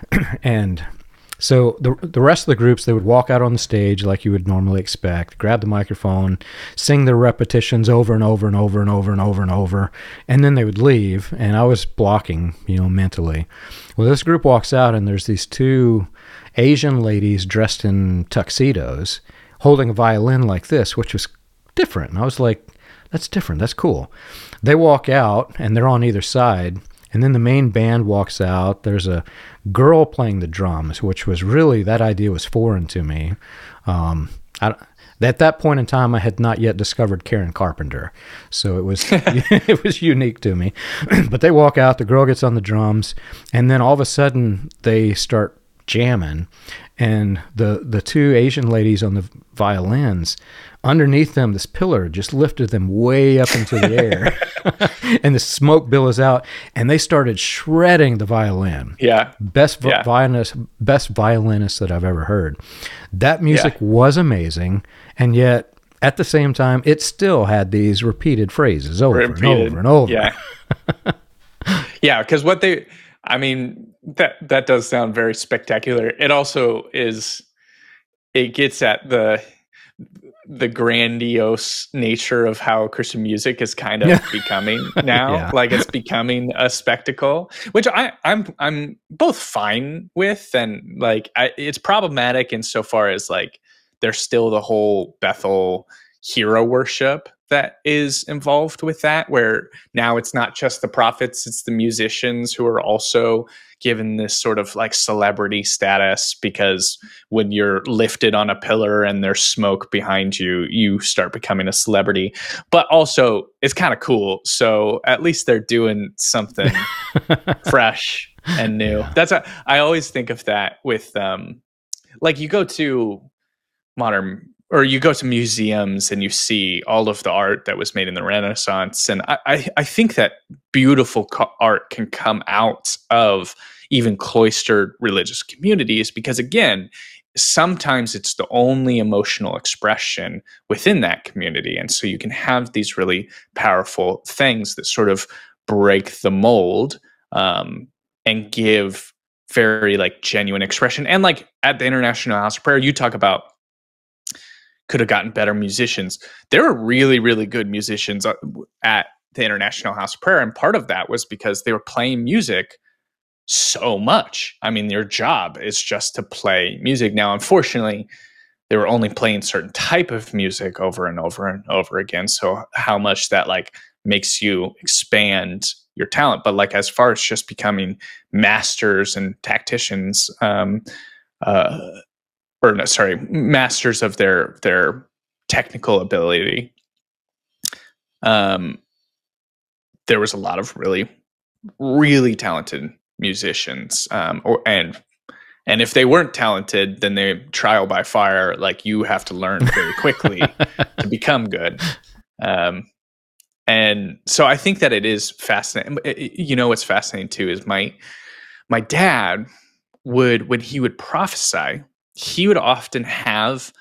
And so the the rest of the groups, they would walk out on the stage like you would normally expect, grab the microphone, sing their repetitions over and over and over and over and over and over, and then they would leave, and I was blocking, you know, mentally. Well, this group walks out, and there's these two Asian ladies dressed in tuxedos holding a violin like this, which was different. And I was like, that's different. That's cool. They walk out, and they're on either side. And then the main band walks out. There's a girl playing the drums, which was really, that idea was foreign to me. Um, I, at that point in time, I had not yet discovered Karen Carpenter. So it was it was unique to me. But they walk out, the girl gets on the drums, and then all of a sudden they start jamming. And the, the two Asian ladies on the violins, underneath them, this pillar just lifted them way up into the air. And the smoke billows out, and they started shredding the violin. Yeah. Best yeah. violinist, best violinist that I've ever heard. That music yeah. was amazing, and yet at the same time, it still had these repeated phrases over repeated. and over and over. Yeah. Yeah, because what they, I mean, that that does sound very spectacular. It also is, it gets at the the grandiose nature of how Christian music is kind of yeah. becoming now. Yeah. Like it's becoming a spectacle, which I, I'm I'm both fine with, and like I, it's problematic insofar as like there's still the whole Bethel hero worship that is involved with that, where now it's not just the prophets, it's the musicians who are also given this sort of like celebrity status, because when you're lifted on a pillar and there's smoke behind you, you start becoming a celebrity. But also it's kind of cool. So at least they're doing something fresh and new. Yeah. That's a, I always think of that with um like you go to modern or you go to museums and you see all of the art that was made in the Renaissance. And I, I, I think that beautiful co- art can come out of even cloistered religious communities, because again, sometimes it's the only emotional expression within that community. And so you can have these really powerful things that sort of break the mold um, and give very like genuine expression. And like at the International House of Prayer, you talk about could have gotten better musicians. There were really, really good musicians at the International House of Prayer. And part of that was because they were playing music so much. I mean, their job is just to play music. Now, unfortunately, they were only playing certain type of music over and over and over again. So how much that like makes you expand your talent. But like, as far as just becoming masters and tacticians, um, uh, or no, sorry, masters of their their technical ability. Um, there was a lot of really, really talented musicians, um, or and and if they weren't talented, then they trial by fire. Like you have to learn very quickly to become good. Um, and so I think that it is fascinating. You know, what's fascinating too is my my dad would, when he would prophesy, he would often have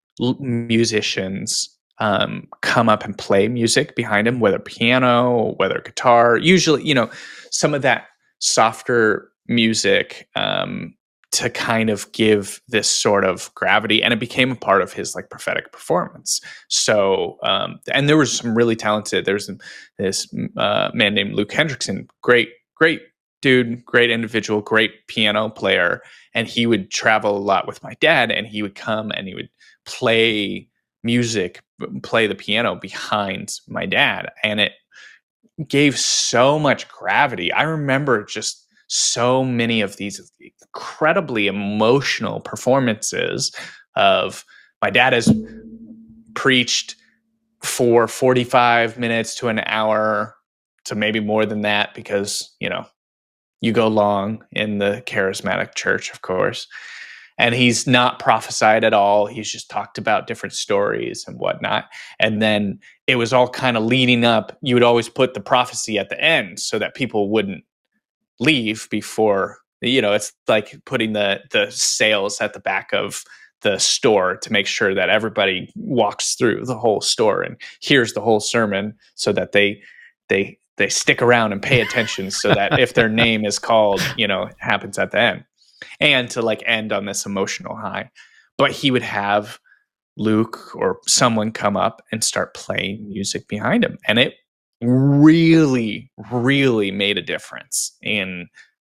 musicians um, come up and play music behind him, whether piano, whether guitar, usually, you know, some of that softer music um, to kind of give this sort of gravity, and it became a part of his like prophetic performance. So, um, and there was some really talented. There's this uh, man named Luke Hendrickson, great, great dude, great individual, great piano player, and he would travel a lot with my dad, and he would come and he would play music, play the piano behind my dad, and it gave so much gravity. I remember just so many of these incredibly emotional performances of my dad has preached for forty-five minutes to an hour to maybe more than that, because, you know, you go long in the charismatic church, of course. And he's not prophesied at all. He's just talked about different stories and whatnot. And then it was all kind of leading up. You would always put the prophecy at the end so that people wouldn't leave before, you know, it's like putting the the sales at the back of the store to make sure that everybody walks through the whole store and hears the whole sermon, so that they they they stick around and pay attention, so that if their name is called, you know, it happens at the end, and to like end on this emotional high. But he would have Luke or someone come up and start playing music behind him, and it really, really made a difference. And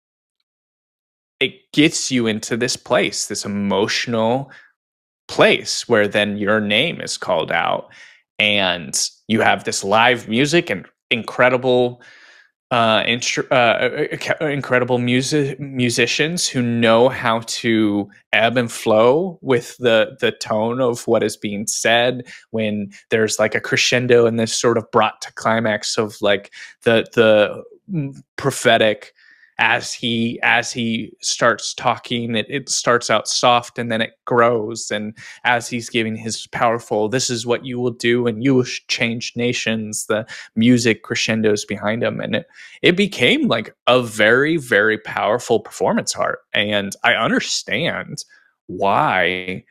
it gets you into this place, this emotional place where then your name is called out, and you have this live music and incredible uh, instru- uh, incredible music musicians who know how to ebb and flow with the the tone of what is being said. When there's like a crescendo and this sort of brought to climax of like the the prophetic, as he as he starts talking, it, it starts out soft and then it grows, and as he's giving his powerful, this is what you will do and you will change nations, the music crescendos behind him, and it, it became like a very, very powerful performance art. And I understand why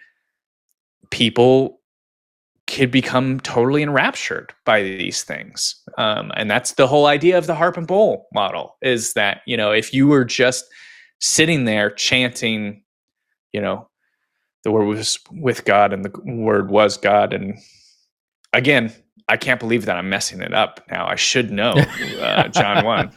people could become totally enraptured by these things. Um, and that's the whole idea of the harp and bowl model, is that, you know, if you were just sitting there chanting, you know, the word was with God and the word was God. And again, I can't believe that I'm messing it up now. I should know uh, John one.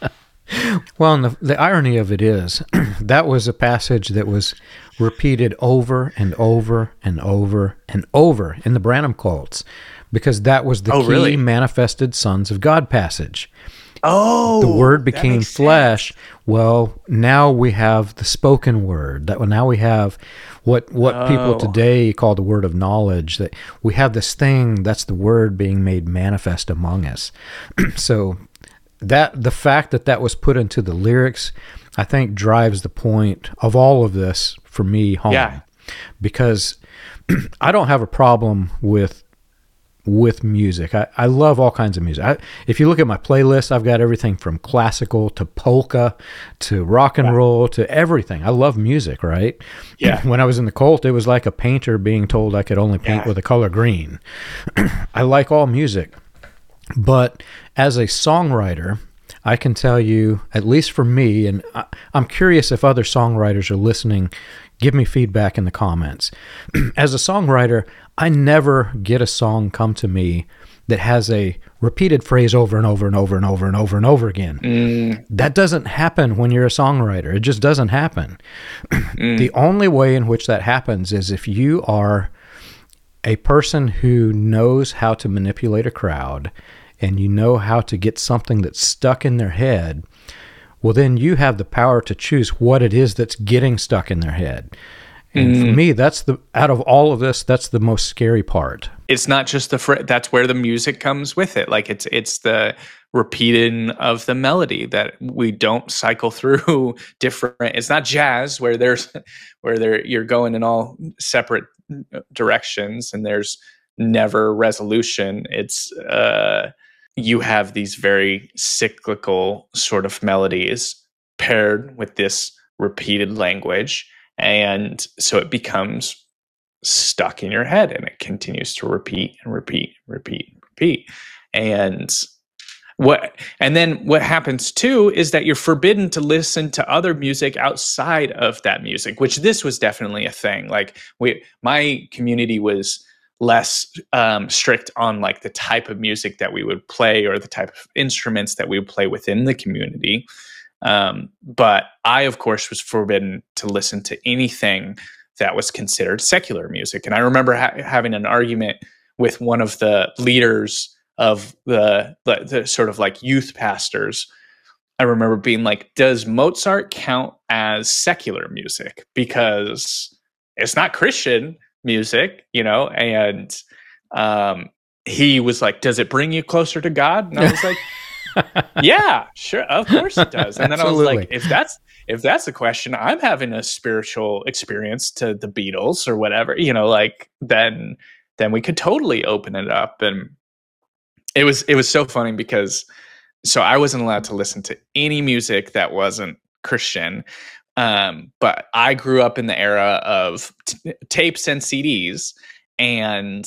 Well, and the, the irony of it is that was a passage that was repeated over and over and over and over in the Branham cults, because that was the Oh, key really? manifested sons of God passage. Oh, The word that became makes flesh. sense. Well, now we have the spoken word. That now we have what what people Oh. today call the word of knowledge. That we have this thing that's the word being made manifest among us. So that the fact that that was put into the lyrics, I think, drives the point of all of this for me home. Yeah. Because I don't have a problem with with music. I, I love all kinds of music. I, if you look at my playlist, I've got everything from classical to polka to rock and roll to everything. I love music, right? Yeah. When I was in the cult, it was like a painter being told I could only paint Yeah. with the color green. I like all music. But as a songwriter, I can tell you, at least for me, and I, I'm curious if other songwriters are listening, give me feedback in the comments. As a songwriter, I never get a song come to me that has a repeated phrase over and over and over and over and over and over again. Mm, That doesn't happen when you're a songwriter. It just doesn't happen. mm, The only way in which that happens is if you are a person who knows how to manipulate a crowd and you know how to get something that's stuck in their head. Well, then you have the power to choose what it is that's getting stuck in their head. And for Mm. me, that's the, out of all of this, that's the most scary part. It's not just the fr- that's where the music comes with it. Like it's it's the repeating of the melody, that we don't cycle through different. It's not jazz where there's where there you're going in all separate directions and there's never resolution. It's uh you have these very cyclical sort of melodies paired with this repeated language, and so it becomes stuck in your head and it continues to repeat and repeat and repeat and repeat. And what and then what happens too is that you're forbidden to listen to other music outside of that music, which this was definitely a thing. Like we my community was less um, strict on like the type of music that we would play or the type of instruments that we would play within the community. Um, but I, of course, was forbidden to listen to anything that was considered secular music. And I remember ha- having an argument with one of the leaders of the, the the sort of like youth pastors. I remember being like, does Mozart count as secular music? Because it's not Christian music, you know? And um, he was like, does it bring you closer to God? And I was like, yeah, sure, of course it does. And then Absolutely. I was like, if that's if that's the question, I'm having a spiritual experience to the Beatles or whatever, you know, like then then we could totally open it up. And it was it was so funny because so I wasn't allowed to listen to any music that wasn't Christian. Um, but I grew up in the era of t- tapes and C Ds. And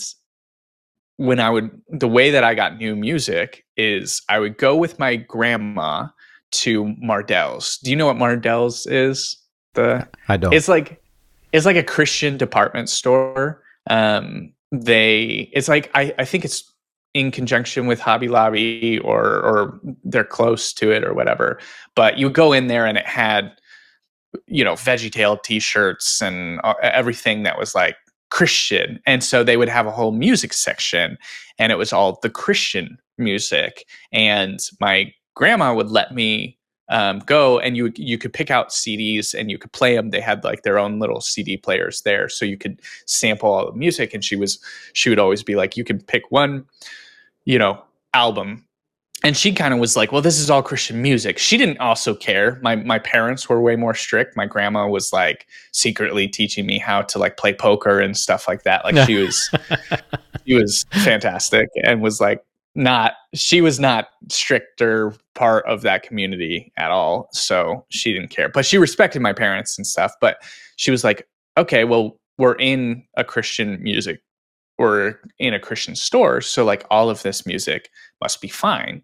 when I would, the way that I got new music is I would go with my grandma to Mardel's. Do you know what Mardel's is? The I don't. It's like it's like a Christian department store. Um, they it's like I, I think it's in conjunction with Hobby Lobby or or they're close to it or whatever. But you go in there and it had, you know, VeggieTale t-shirts and everything that was like Christian. And so they would have a whole music section and it was all the Christian music. And my grandma would let me um, go and you you could pick out C Ds and you could play them. They had like their own little C D players there. So you could sample all the music. And she was she would always be like, you can pick one, you know, album. And she kind of was like, well, this is all Christian music. She didn't also care. My my parents were way more strict. My grandma was like secretly teaching me how to like play poker and stuff like that. Like she was she was fantastic and was like not she was not stricter part of that community at all. So she didn't care. But she respected my parents and stuff. But she was like, okay, well, we're in a Christian music or in a Christian store. So like all of this music must be fine.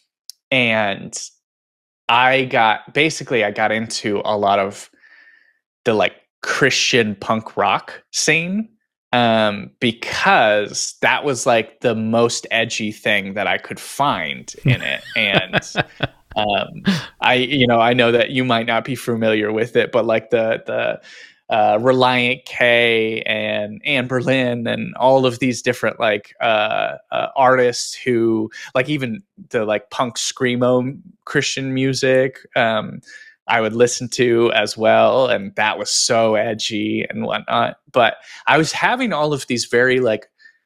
And I got, basically I got into a lot of the like Christian punk rock scene um, because that was like the most edgy thing that I could find in it. And um, I, you know, I know that you might not be familiar with it, but like the, the, Uh, Reliant K and Anne Berlin and all of these different like uh, uh, artists who like even the like punk screamo Christian music um, I would listen to as well, and that was so edgy and whatnot. But I was having all of these very like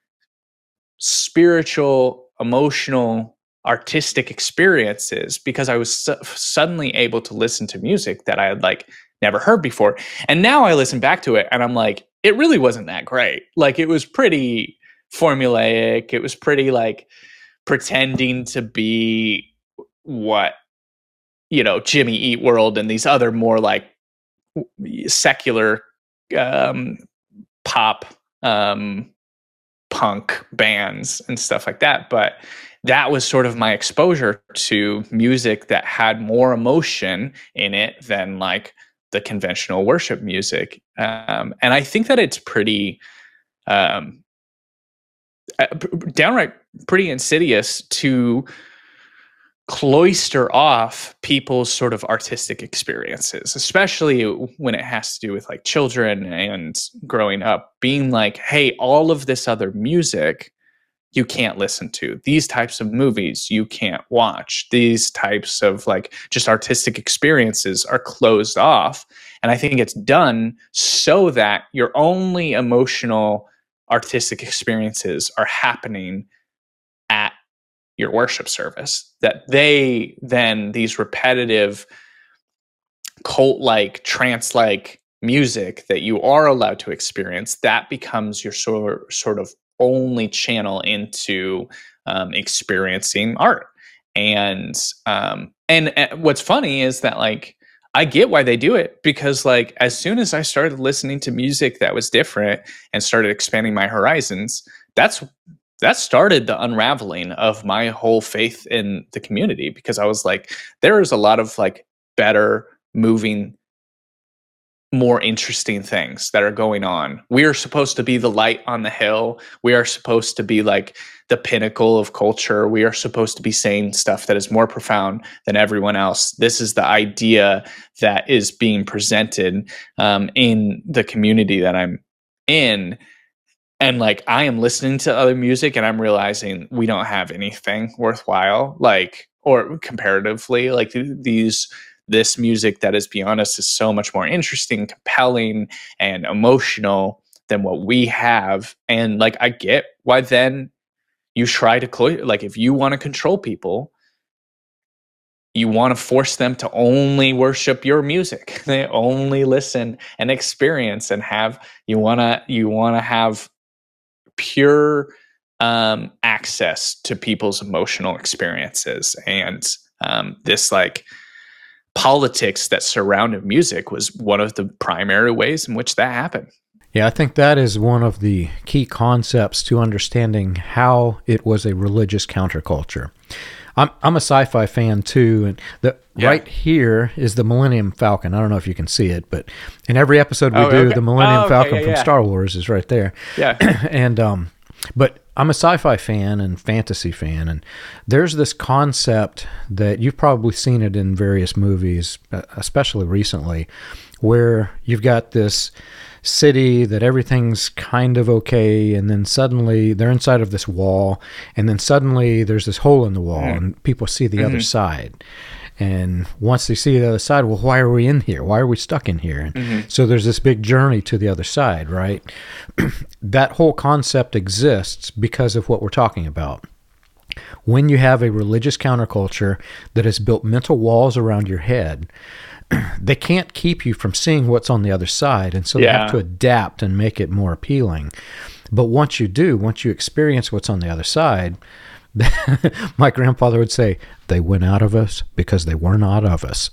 spiritual, emotional, artistic experiences because I was su- suddenly able to listen to music that I had like never heard before. And now I listen back to it and I'm like, it really wasn't that great. Like it was pretty formulaic. It was pretty like pretending to be what, you know, Jimmy Eat World and these other more like secular um, pop um, punk bands and stuff like that. But that was sort of my exposure to music that had more emotion in it than like the conventional worship music. Um, and I think that it's pretty um, downright pretty insidious to cloister off people's sort of artistic experiences, especially when it has to do with like children and growing up, being like, hey, all of this other music you can't listen to, these types of movies you can't watch, these types of like just artistic experiences are closed off. And I think it's done so that your only emotional artistic experiences are happening at your worship service, that they then these repetitive cult-like trance-like music that you are allowed to experience, that becomes your sort sort of only channel into um, experiencing art. And um, and and what's funny is that like I get why they do it, because like as soon as I started listening to music that was different and started expanding my horizons, that's that started the unraveling of my whole faith in the community, because I was like, there is a lot of like better moving, more interesting things that are going on. We are supposed to be the light on the hill. We are supposed to be like the pinnacle of culture. We are supposed to be saying stuff that is more profound than everyone else. This is the idea that is being presented um, in the community that I'm in. And like, I am listening to other music and I'm realizing we don't have anything worthwhile, like, or comparatively, like th- these this music that is beyond us is so much more interesting, compelling, and emotional than what we have. And like, I get why then you try to clo- like, if you want to control people, you want to force them to only worship your music. They only listen and experience and have, you want to, you want to have pure um, access to people's emotional experiences. And um, this like, politics that surrounded music was one of the primary ways in which that happened. Yeah, I think that is one of the key concepts to understanding how it was a religious counterculture. I'm I'm a sci-fi fan too, and the yeah. right here is the Millennium Falcon. I don't know if you can see it, but in every episode we oh, do, okay. the Millennium oh, okay, Falcon yeah, from yeah. Star Wars is right there. Yeah, and um, but I'm a sci-fi fan and fantasy fan, and there's this concept that you've probably seen it in various movies, especially recently, where you've got this city that everything's kind of okay, and then suddenly they're inside of this wall, and then suddenly there's this hole in the wall, mm. and people see the mm-hmm. other side. And once they see the other side, well, why are we in here? Why are we stuck in here? And mm-hmm. so there's this big journey to the other side, right? That whole concept exists because of what we're talking about. When you have a religious counterculture that has built mental walls around your head, they can't keep you from seeing what's on the other side, and so yeah. they have to adapt and make it more appealing. But once you do, once you experience what's on the other side, my grandfather would say, they went out of us because they were not of us.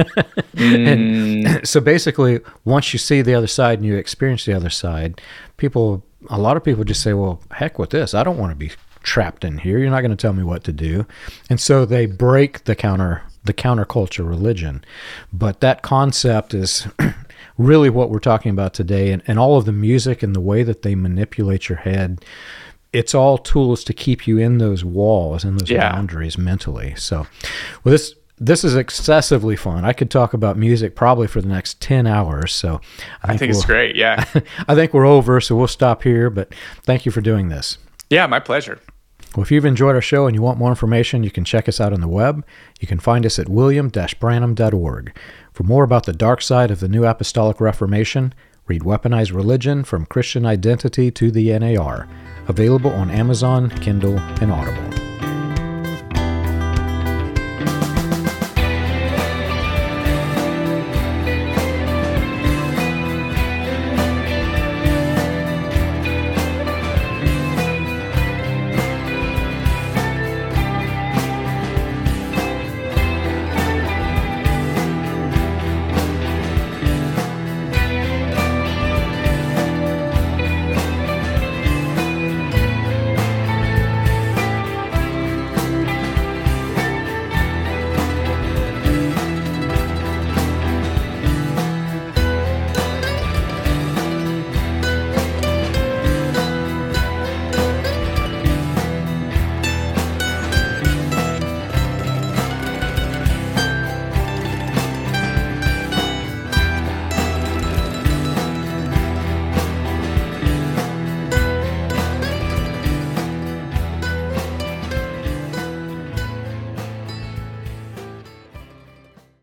mm. And so basically, once you see the other side and you experience the other side, people, a lot of people just say, well, heck with this. I don't want to be trapped in here. You're not going to tell me what to do. And so they break the counter, the counterculture religion. But that concept is really what we're talking about today. And, and all of the music and the way that they manipulate your head, it's all tools to keep you in those walls and those yeah. boundaries mentally. So, well, this this is excessively fun. I could talk about music probably for the next ten hours. So, I think, I think it's great. Yeah, I think we're over, so we'll stop here. But thank you for doing this. Yeah, my pleasure. Well, if you've enjoyed our show and you want more information, you can check us out on the web. You can find us at william dash branham dot org. For more about the dark side of the New Apostolic Reformation, read Weaponized Religion: From Christian Identity to the N A R. Available on Amazon, Kindle, and Audible.